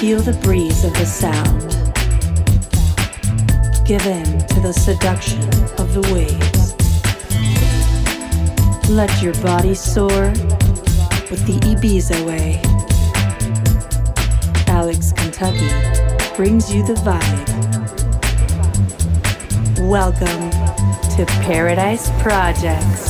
Feel the breeze of the sound. Give in to the seduction of the waves. Let your body soar with the Ibiza way. Alex Kentucky brings you the vibe. Welcome to Paradise Projects.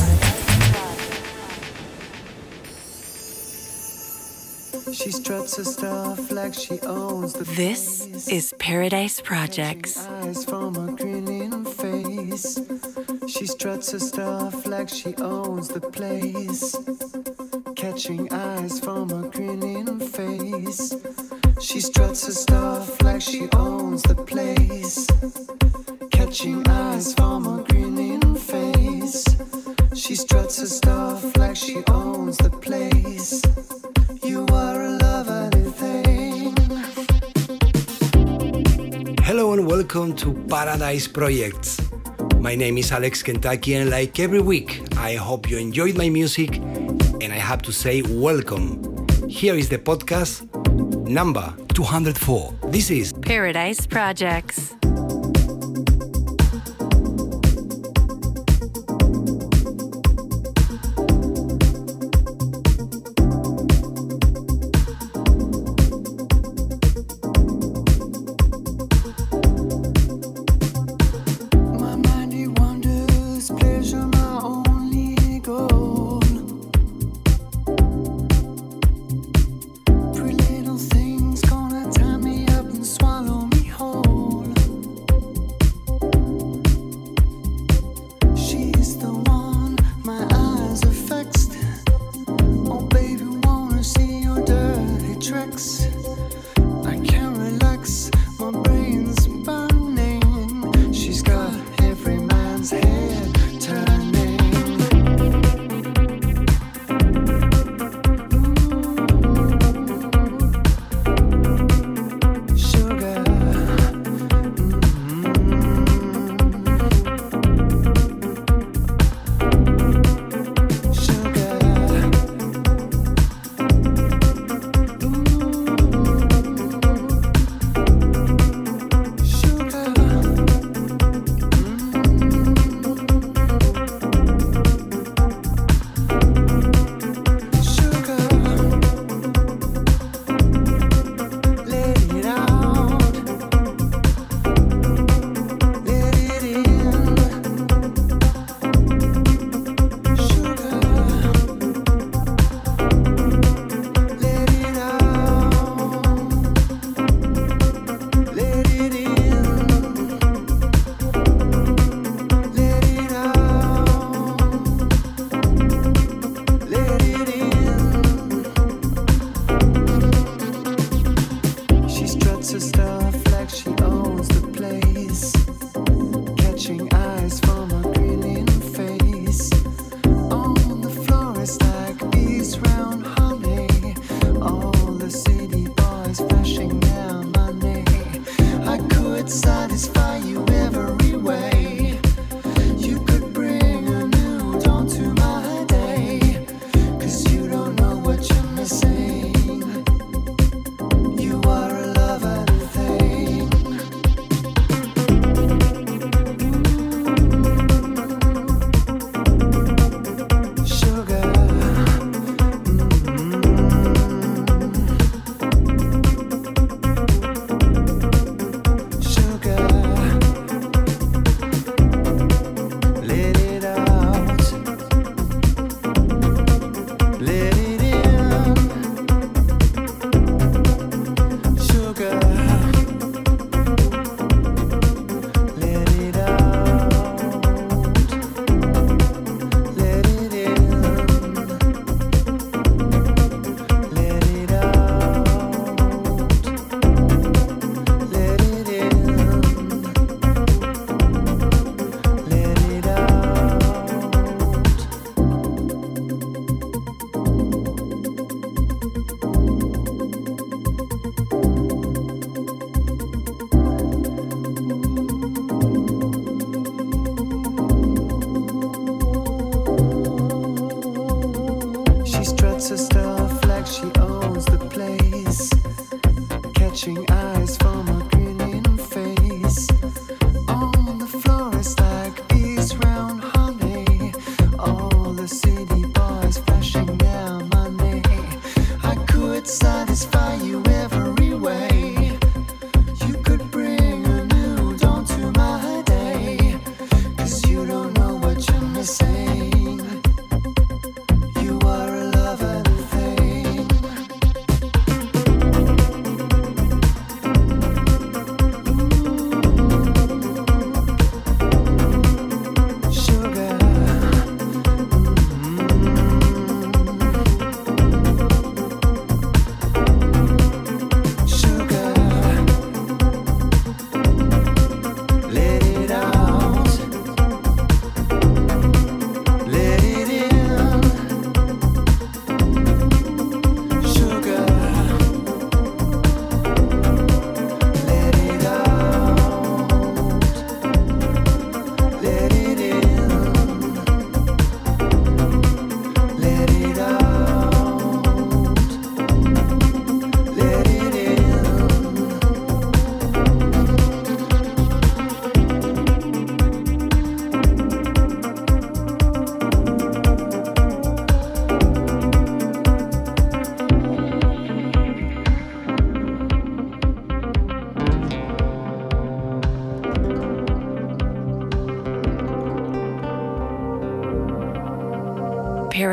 She struts her stuff like she owns the This place. is Paradise Projects. Eyes from a grinning face. She struts her stuff like she owns the place. Catching eyes from a grinning face. She struts her stuff like she owns the place. Catching eyes from a grinning face. She struts her stuff like she owns the place. You are a love anything. Hello and welcome to Paradise Projects. My name is Alex Kentucky and like every week, I hope you enjoyed my music and I have to say welcome. Here is the podcast number 204. This is Paradise Projects.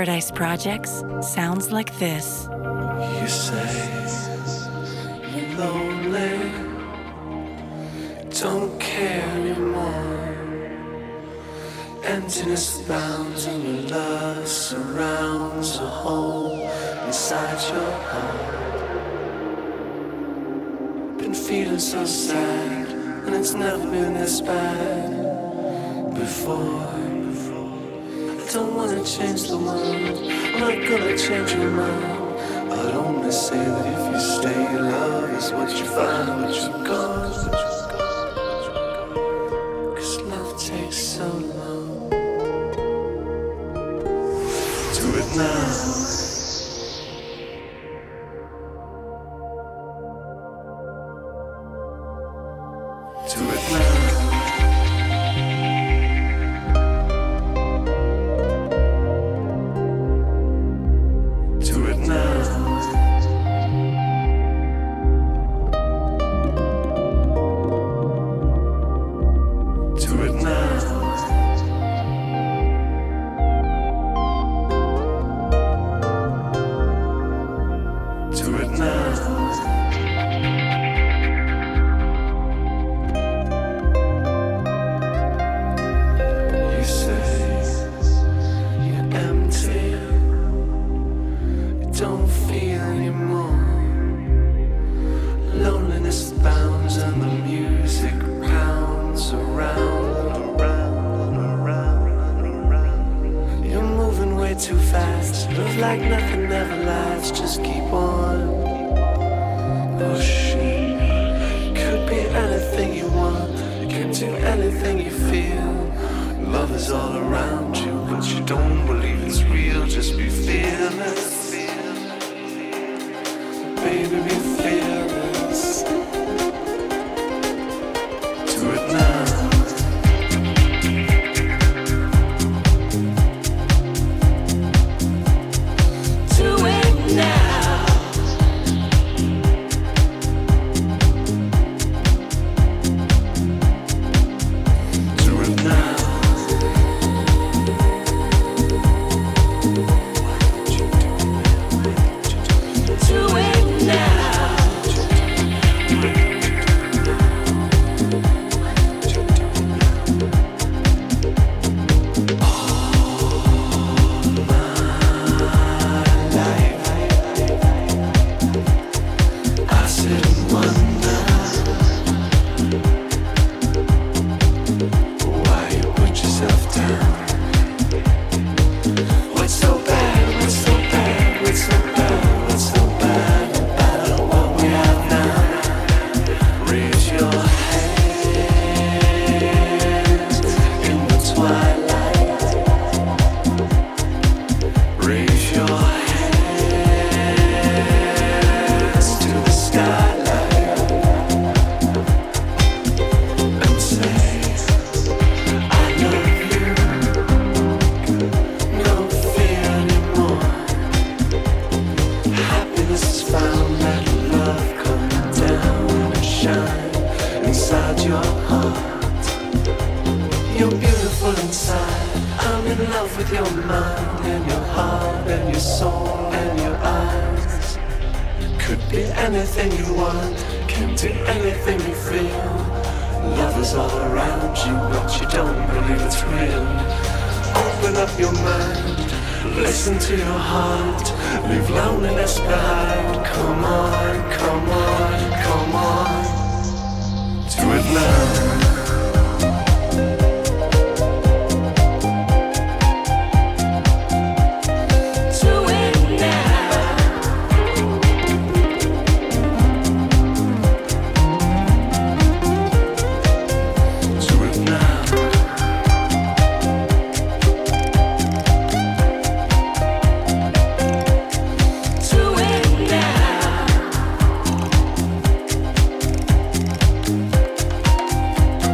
Paradise Projects sounds like this. You say you're lonely, don't care anymore. Emptiness abounds and your love surrounds a hole inside your heart. Been feeling so sad, and it's never been this bad before. I don't wanna change the world, I'm not gonna change your mind. I'd only say that if you stay, love is what you find, what you got. Cause love takes so long. Do it now. Do it now. Do it now. Do it now. Do it now. You say you're empty, you don't feel anymore. Loneliness bounds and the music pounds around and around and around and around. You're moving way too fast, love like nothing ever lasts. Just keep on pushing. Could be anything you want, you can do anything you feel. Love is all around you, but you don't believe it's real. Just be fearless, baby, be fearless. Do it now. Do it now. Do it now. Do it now. I sit and wonder why you put yourself down. What's so bad? What's so bad? What's so bad? What's so bad about what we have now? Raise your hands in the twilight. Raise your hands to the skylight and say, I love you. No fear anymore. Happiness is found, let love come down and shine inside your heart. You're beautiful inside. I'm in love with your mind and your heart and your soul and your eyes. Could be anything you want, can do anything you feel. Love is all around you, but you don't believe it's real. Open up your mind, listen to your heart, leave loneliness behind. Come on, come on, come on. Do it now. Do it now. Do it now. Do it now.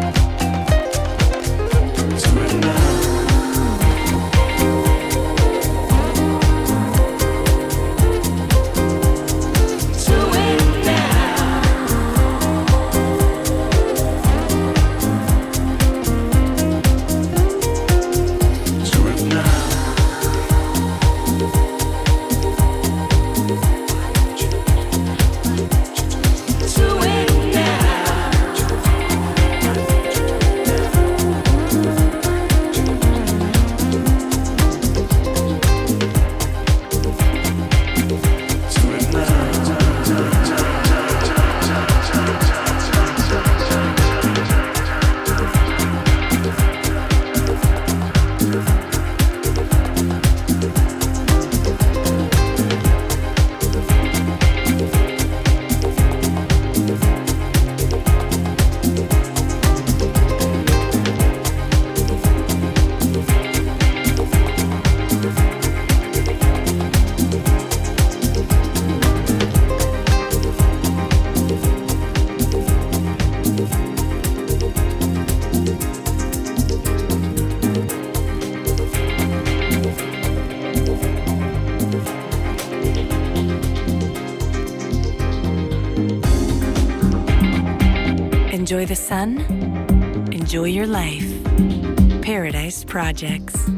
enjoy the sun, enjoy your life. Paradise Projects.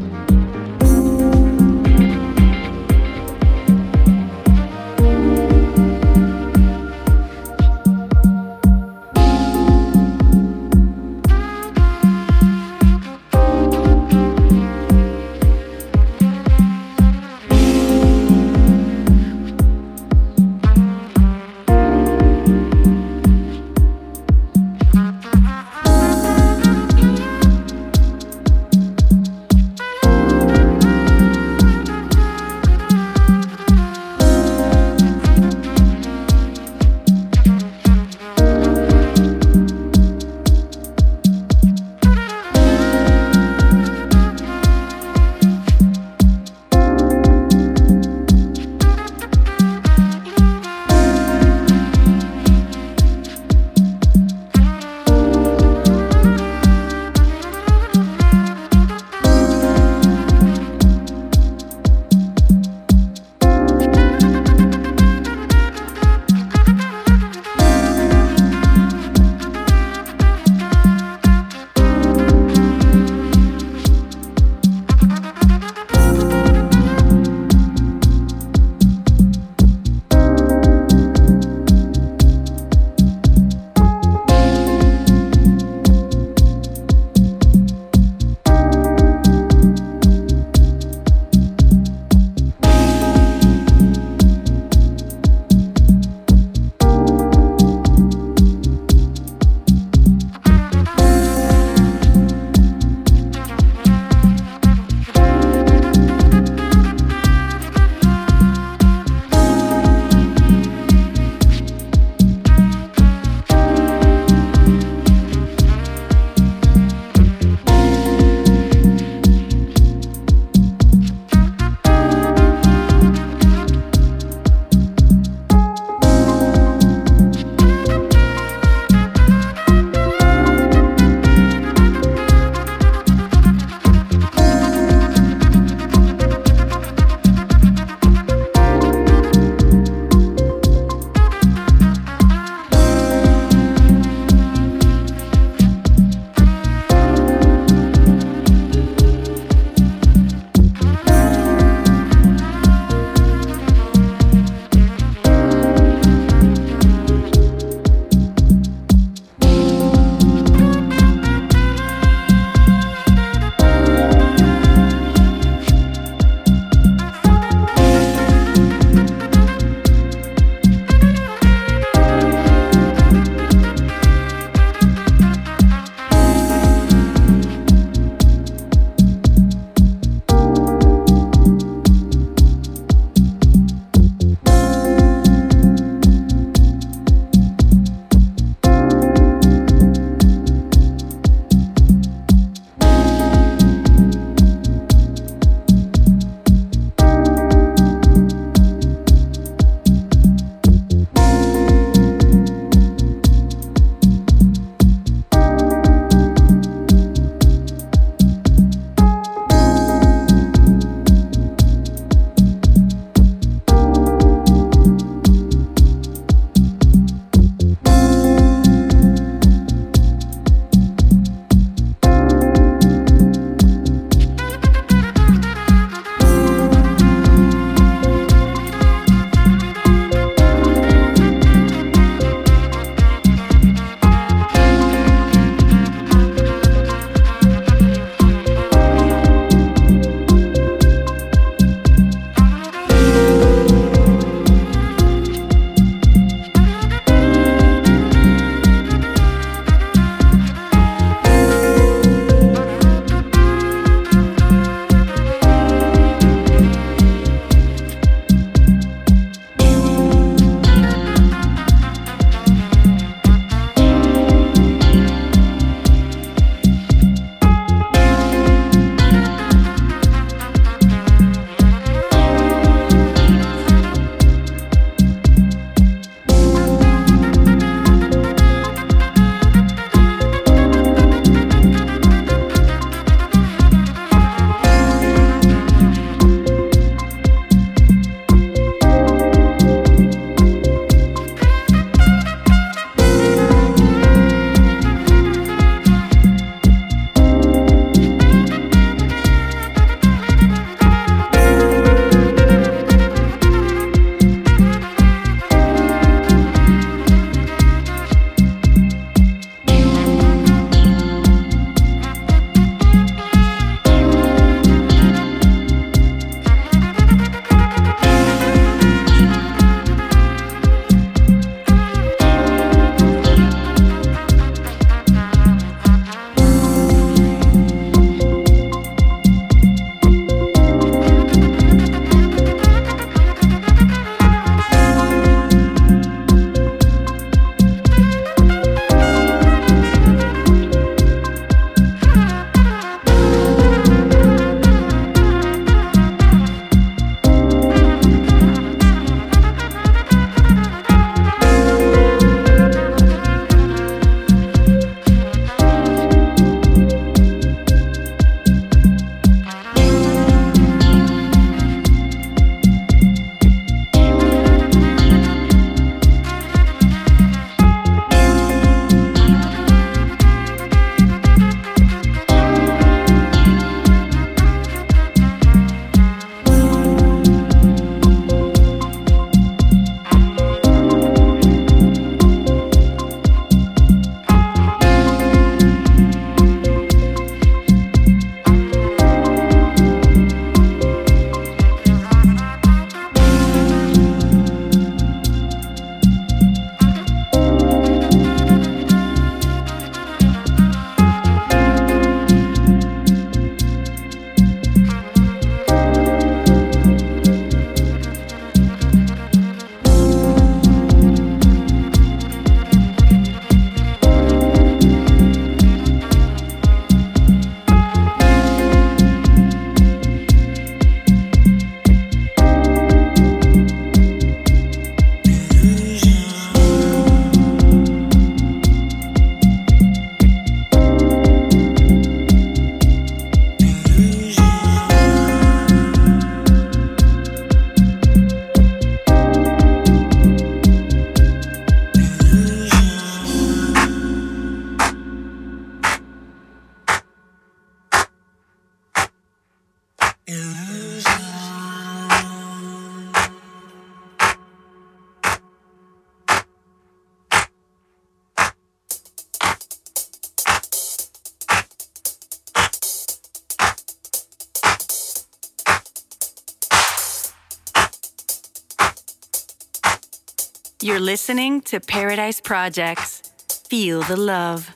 You're listening to Paradise Projects. Feel the love.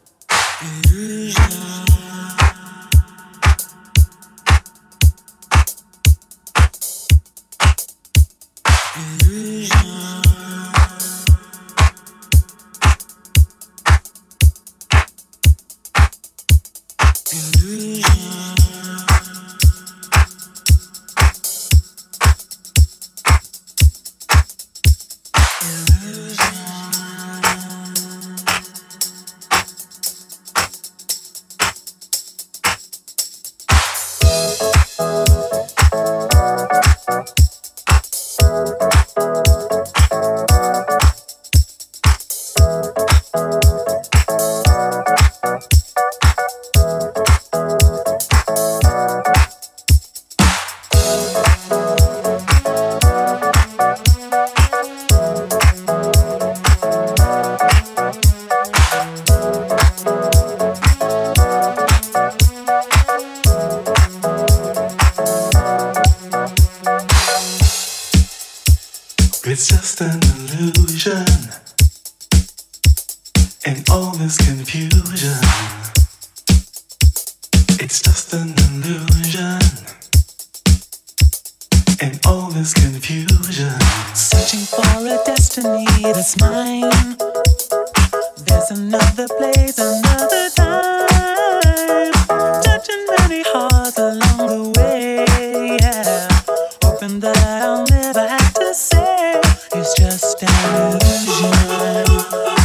It's just an illusion in all this confusion. It's just an illusion in all this confusion. Searching for a destiny that's mine. There's another place, another time. Touching many hearts along the way, yeah. Hoping that I'll never have to say it's just an illusion.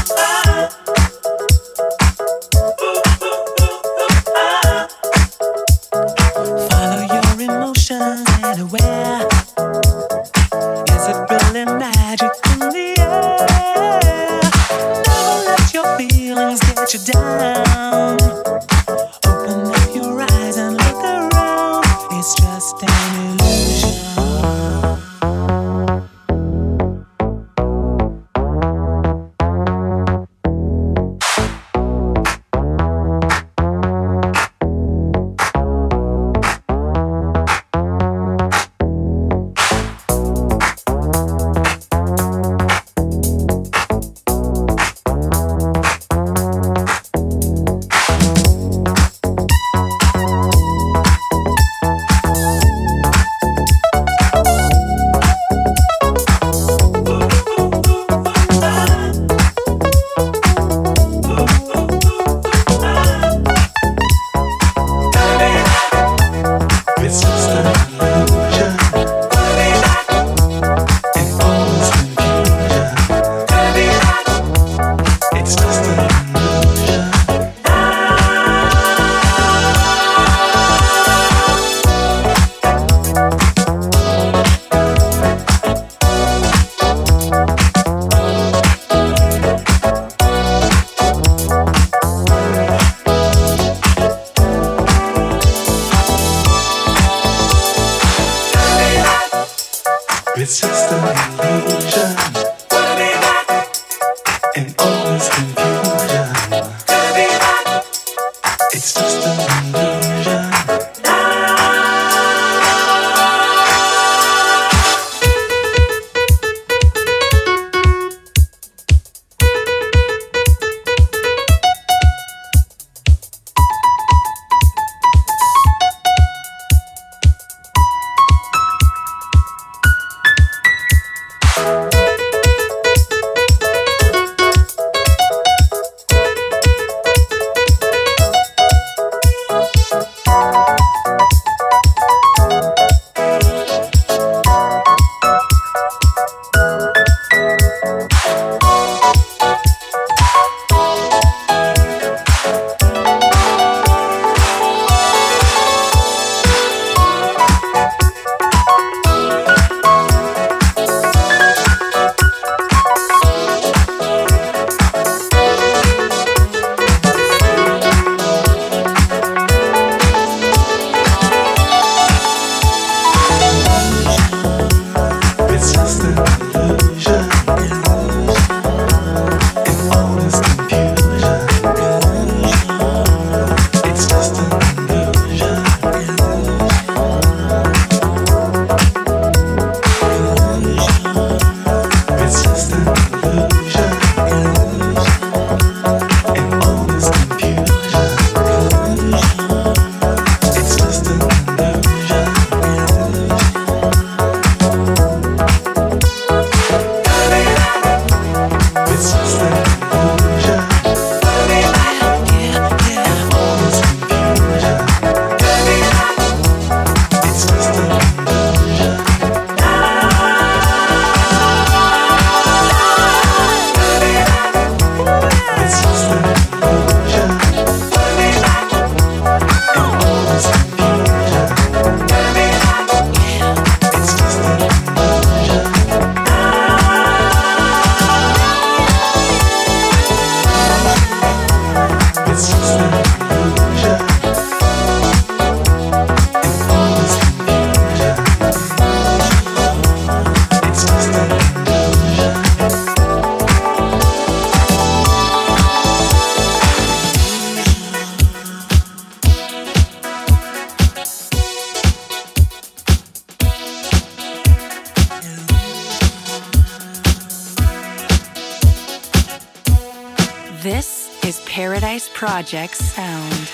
Follow your emotions anywhere. Is it really magic in the air? Never let your feelings get you down. Open up your eyes and look around. It's just an illusion. It's just an illusion in all this confusion. It's just an illusion. is Paradise Project's sound.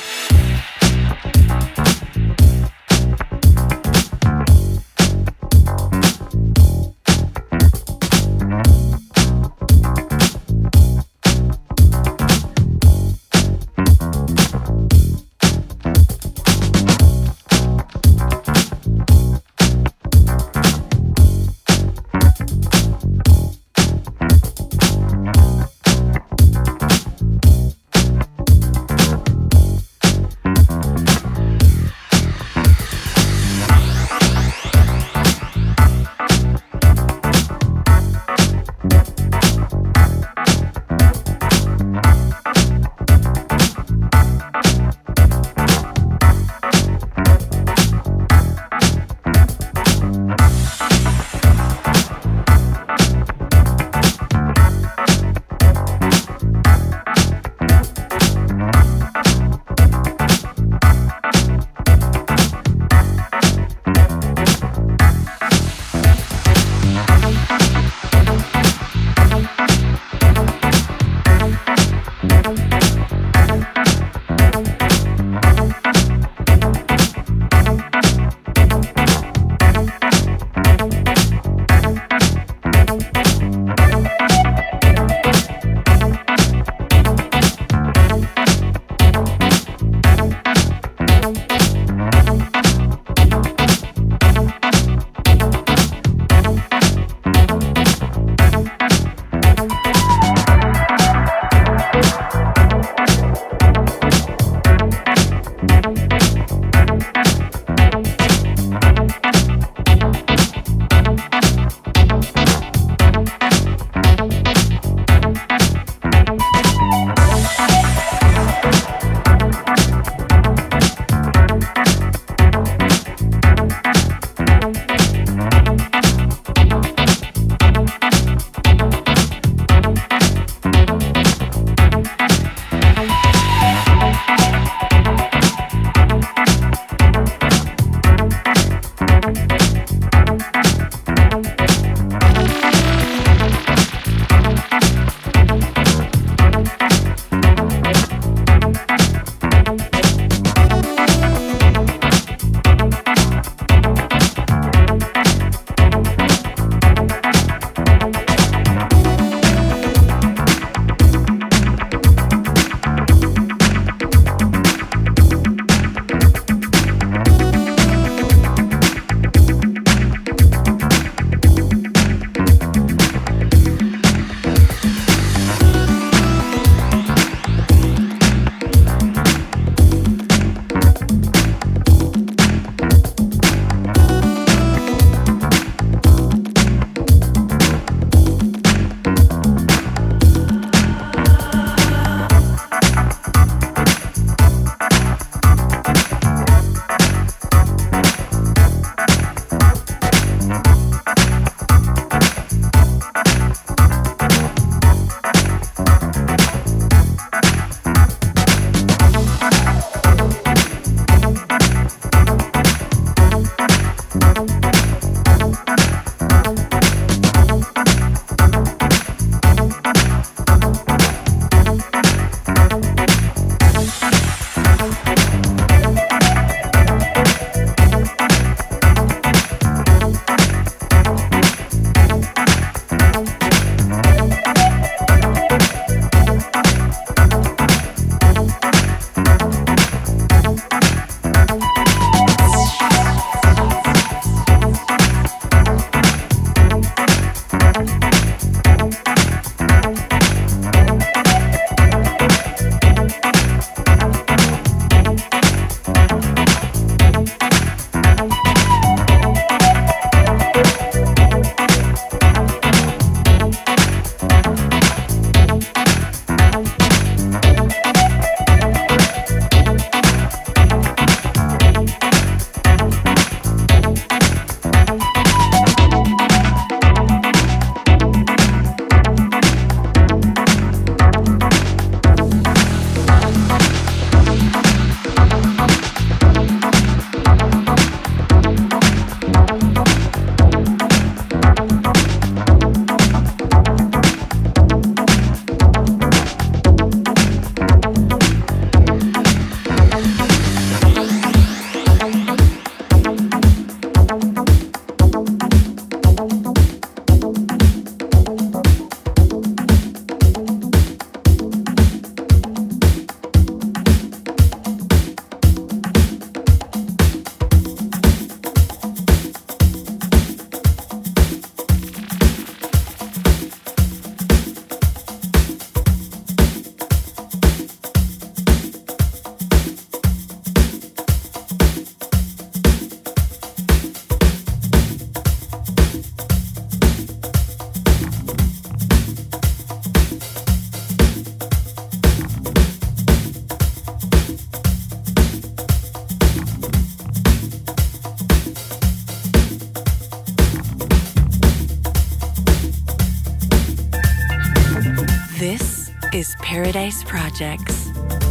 is Paradise Projects.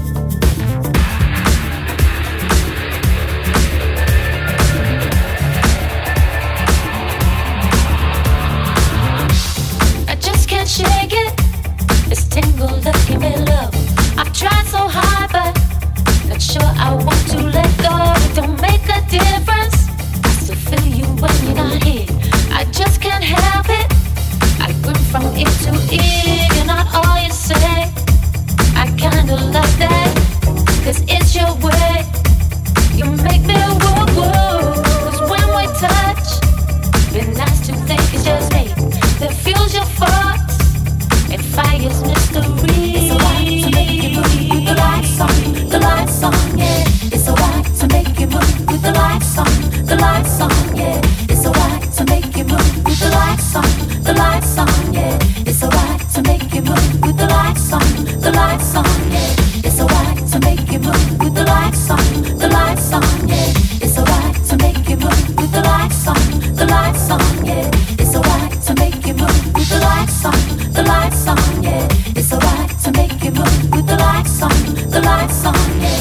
I just can't shake it. It's tangled up in my love. I've tried so hard, but not sure I want to let go. It don't make a difference. I still feel you when you're not here. I just can't help it. I went from ear to ear. You're not all you say. I kinda love that, 'cause it's your way. You make me woo woo. 'Cause when we touch, it's nice to think it's just me that fuels your thoughts and fires mystery. It's alright to make you move with the lights on, yeah. It's alright to make you move with the lights on, yeah. It's alright to make you move with the lights on, yeah. It's alright to make you move with the lights on, yeah. It's alright to make you move with the lights on, yeah. It's alright to make you move with the lights on, yeah. It's alright to make you move with the lights on, yeah. It's alright to make you move with the lights on, yeah.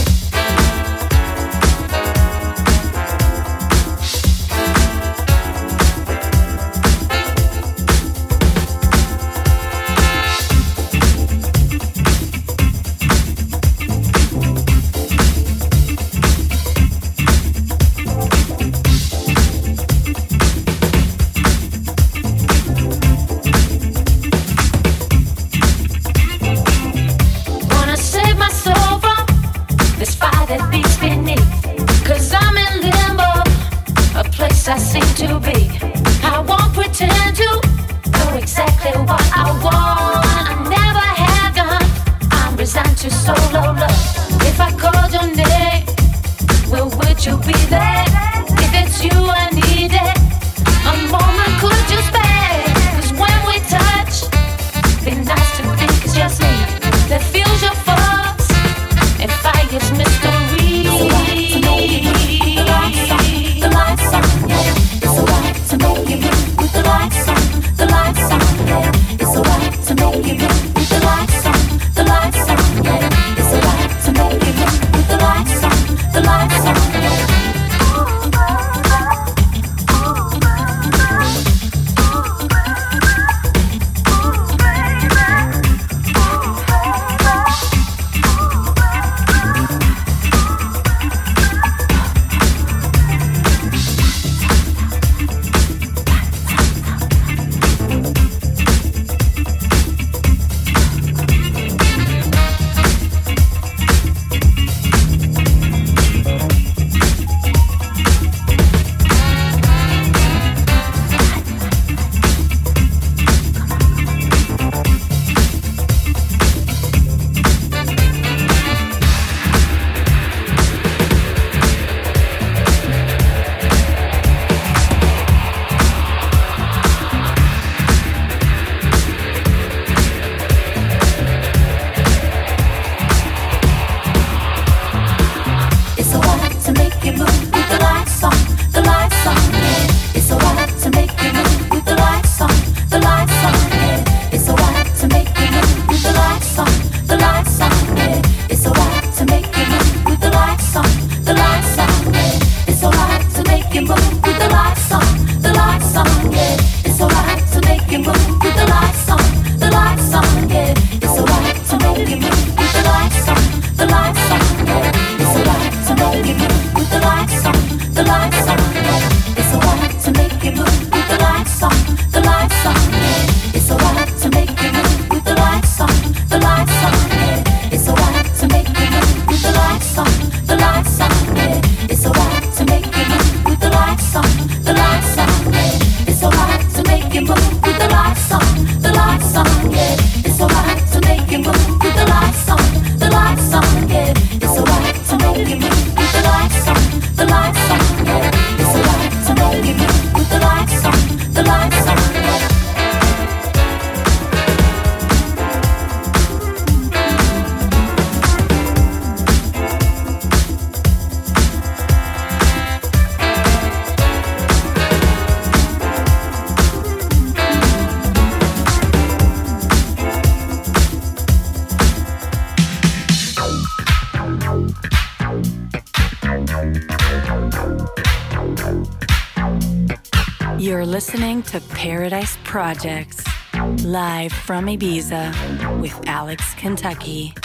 listening to Paradise Projects, live from Ibiza with Alex Kentucky.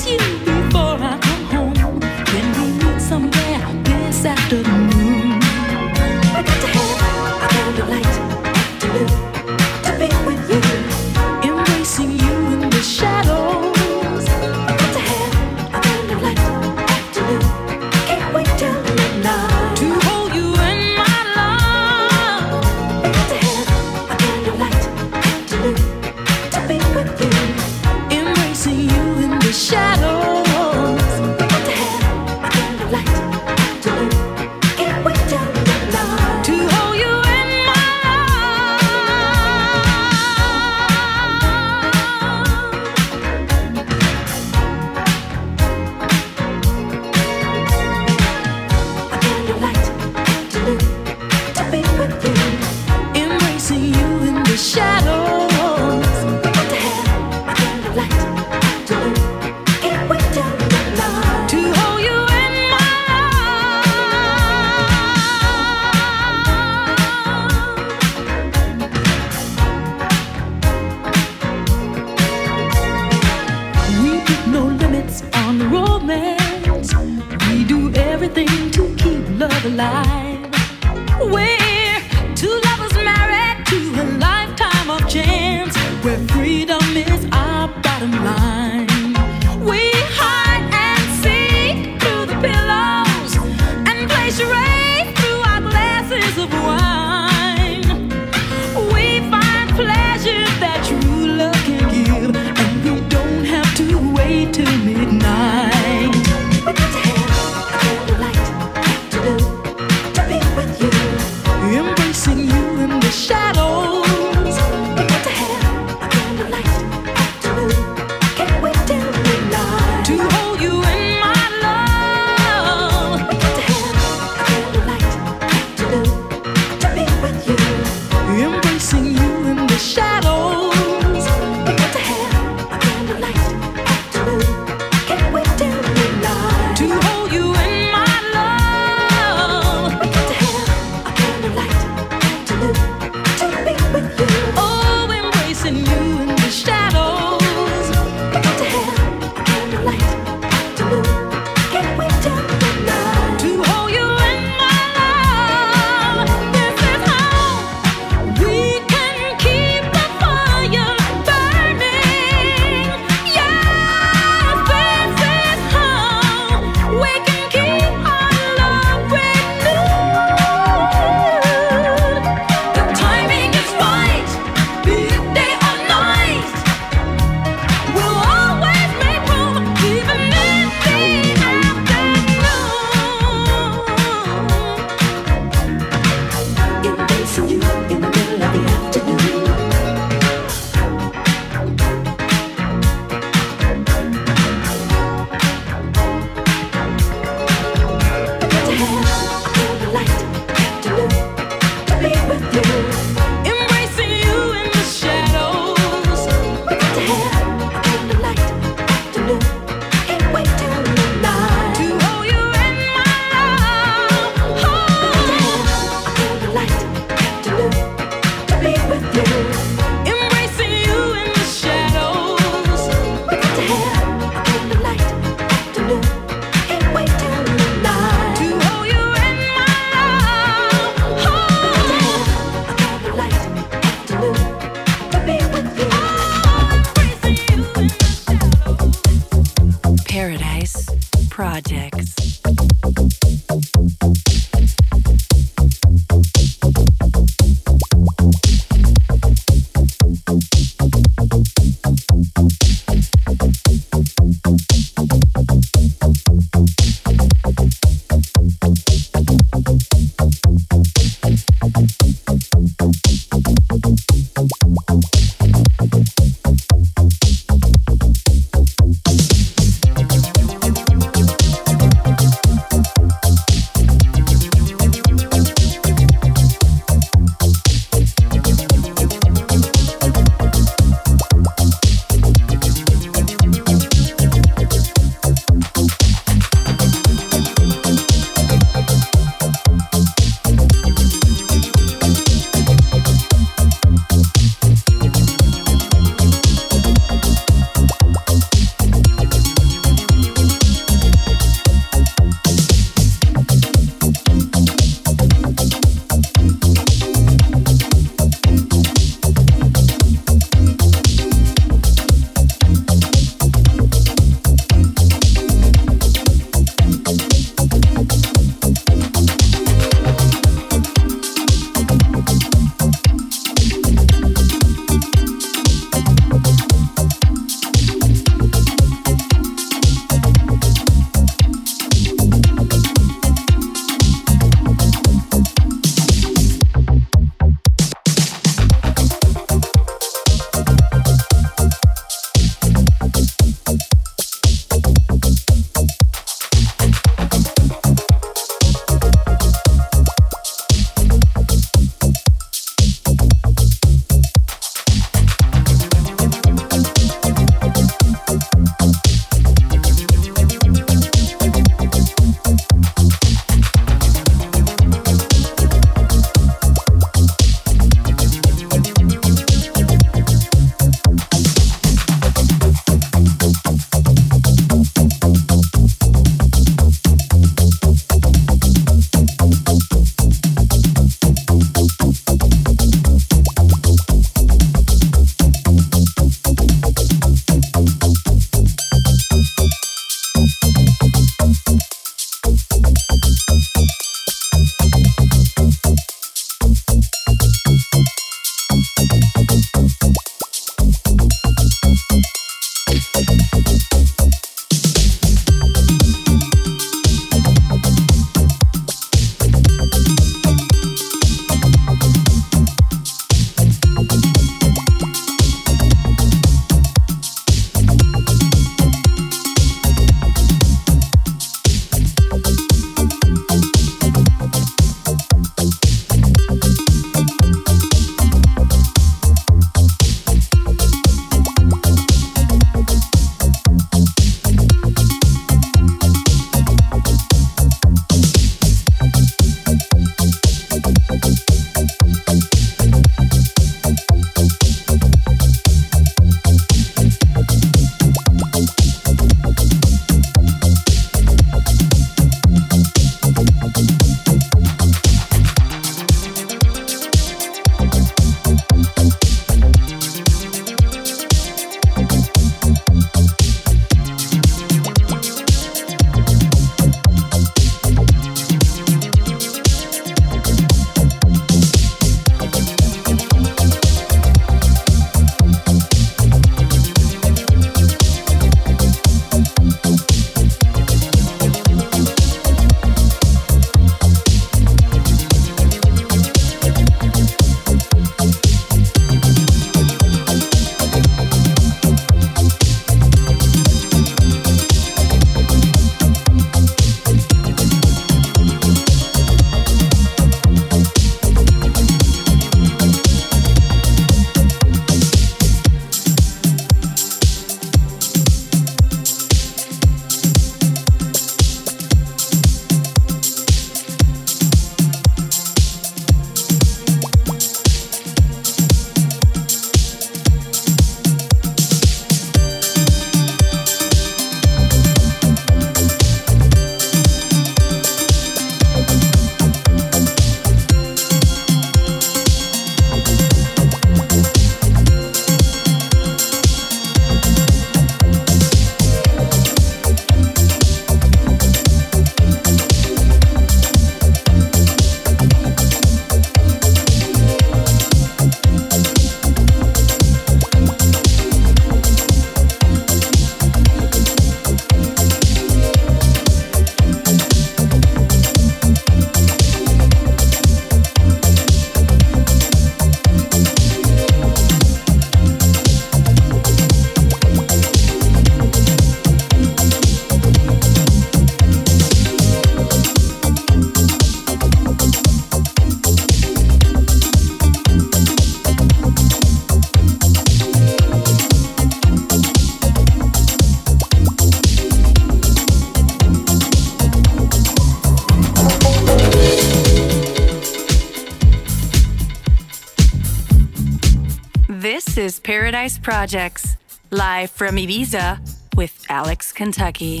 This is Paradise Projects, live from Ibiza with Alex Kentucky.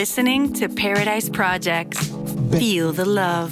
listening to Paradise Projects. Feel the love.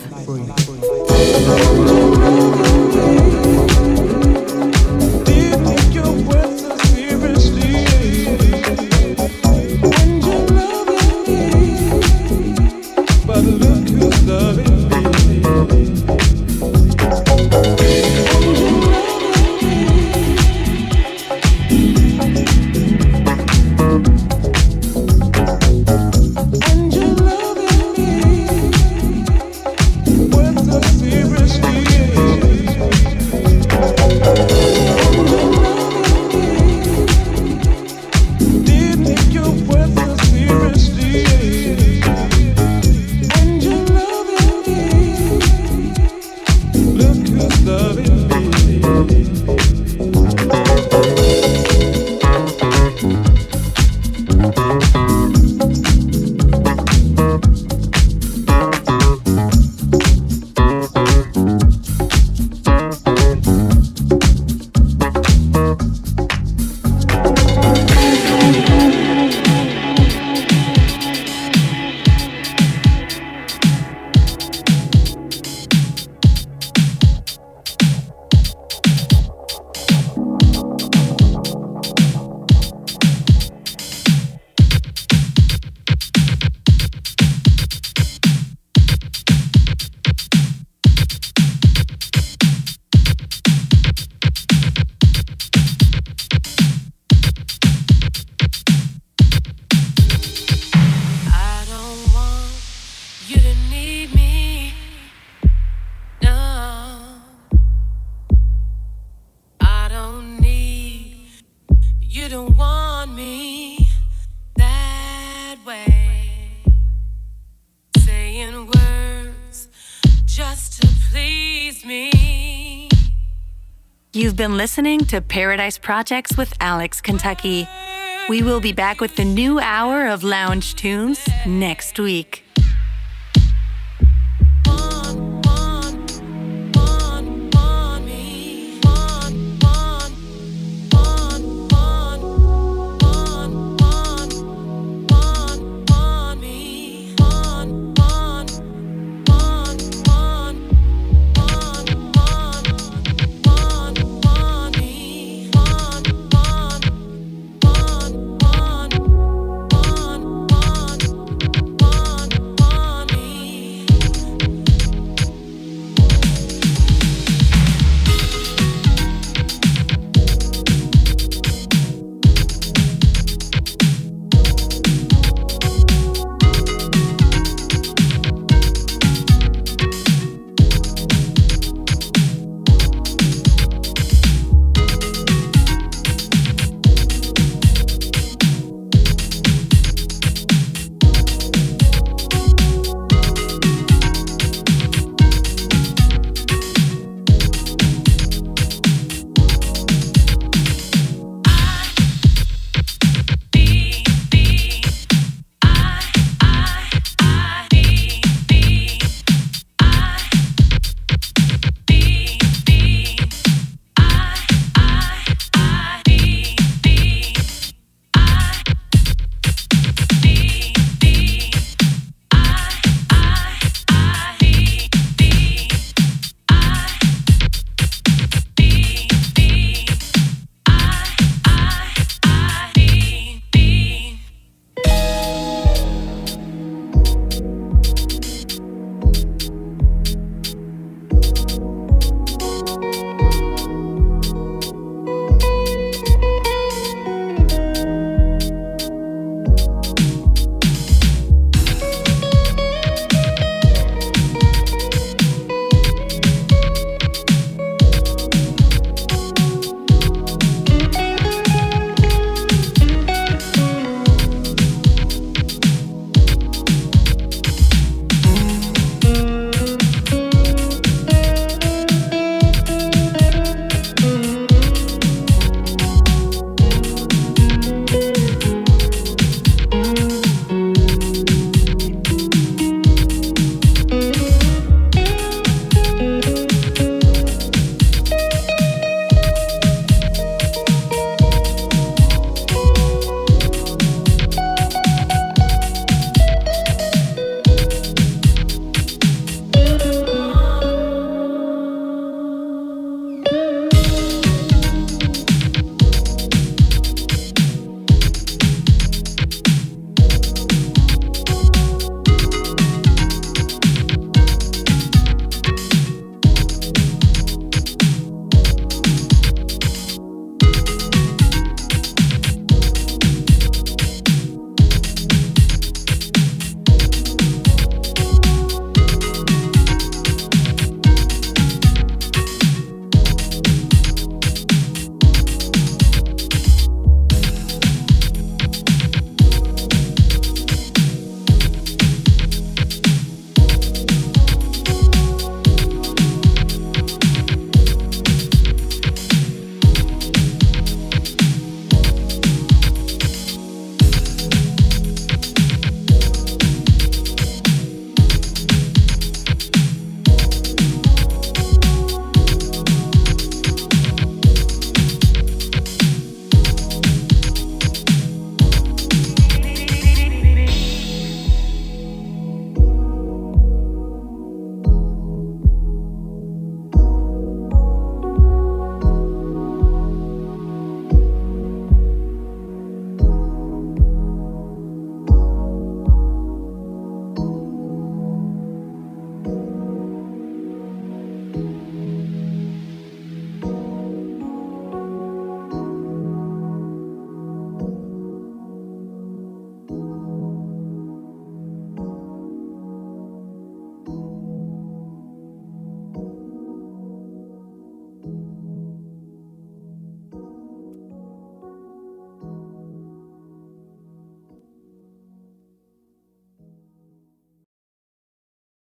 You've been listening to Paradise Projects with Alex Kentucky. We will be back with the new hour of lounge tunes next week.